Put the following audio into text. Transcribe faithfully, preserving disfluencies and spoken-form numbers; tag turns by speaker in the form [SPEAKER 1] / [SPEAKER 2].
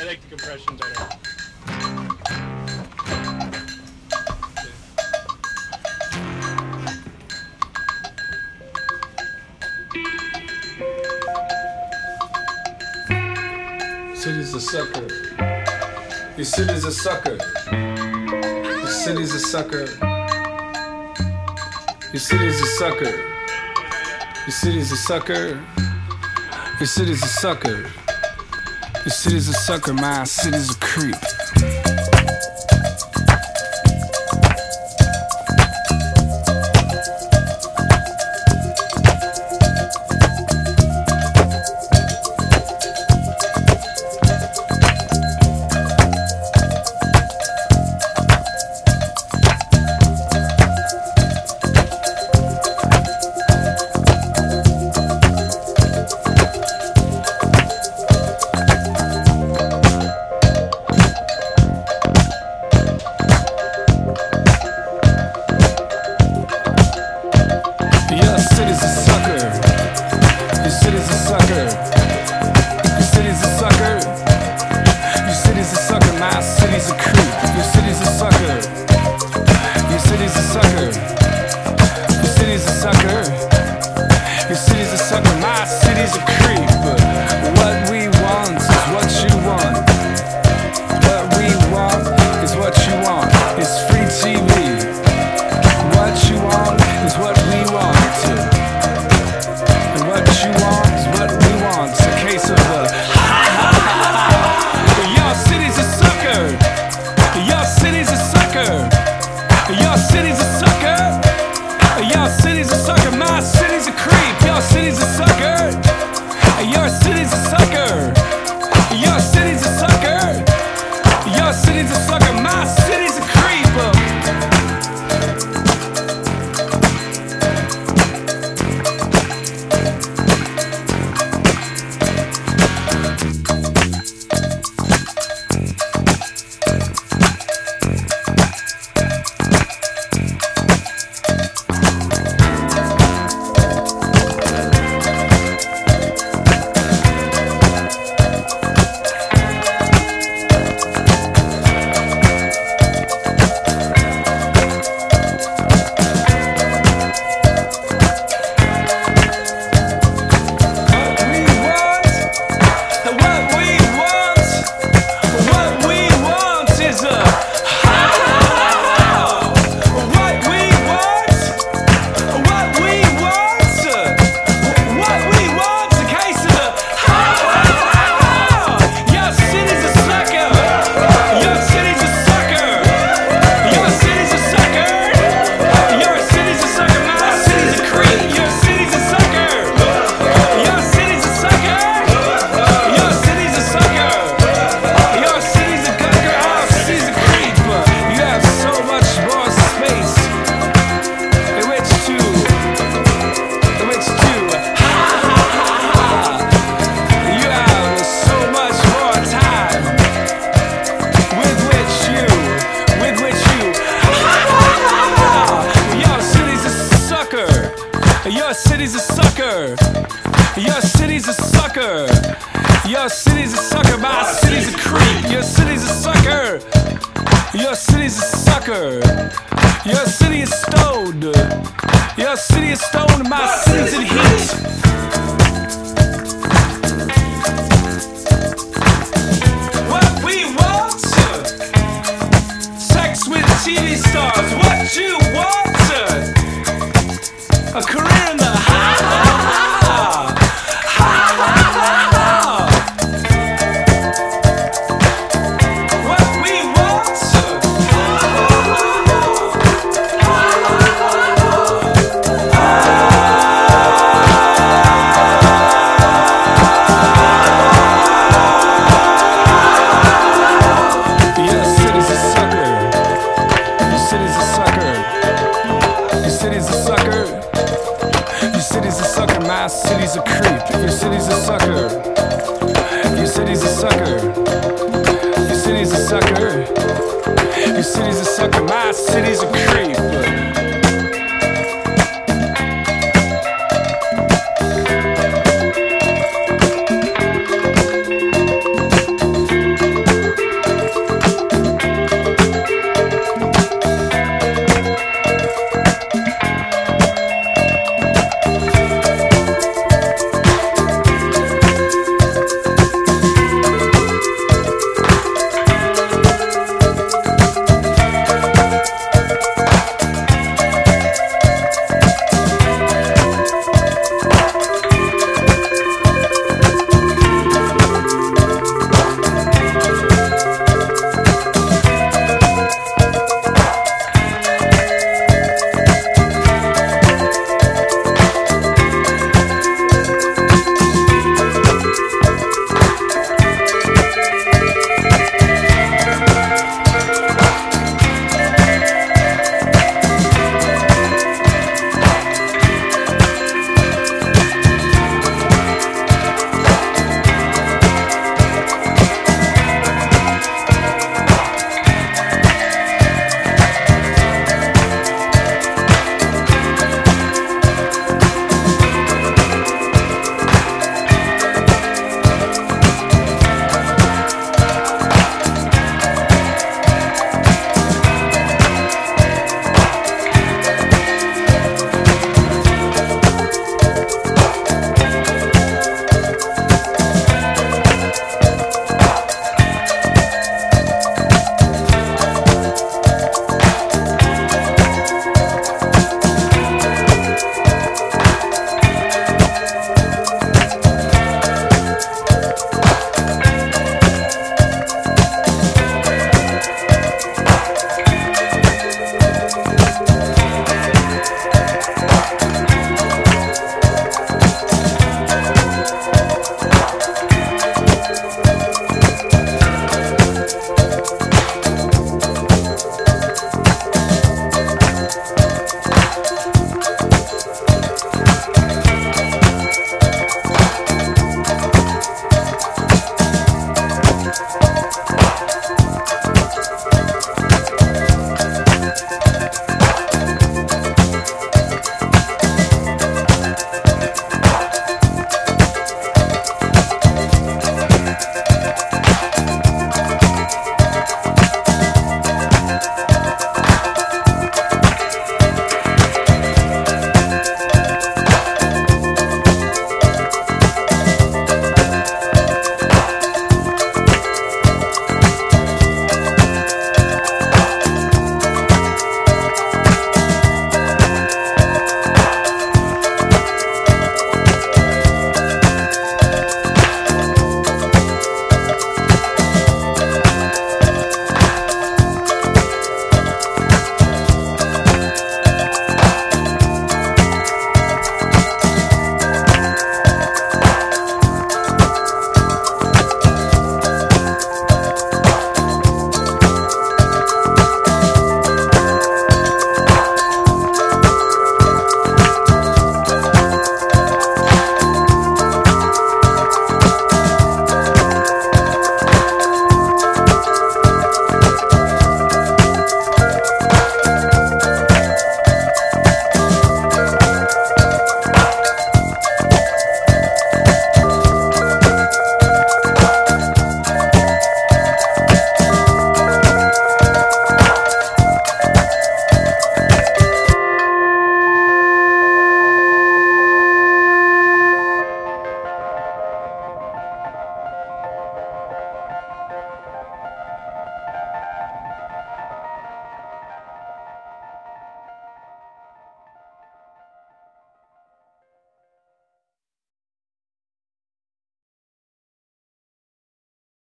[SPEAKER 1] like the compression better.
[SPEAKER 2] City's a sucker. Your city's a sucker. Your city's a sucker. Your city's a sucker. Your city's a sucker. Your city's a sucker. Your city's a sucker. My city's a creep. Your city's a sucker. Your city's a sucker. Your city's a sucker. My city's a creep. Your city's a sucker. Your city's a sucker. Your city is stoned. Your city is stoned. My city's in heat. What we want? Sex with T V stars. What you want? A career in the ha ha ha ha ha. What we want? Your city's a sucker. Your city's a sucker. Your city's a sucker. Your city's a sucker, my city's a creep. Your city's a sucker. Your city's a sucker. Your city's a sucker. Your city's a sucker, my city's a creep.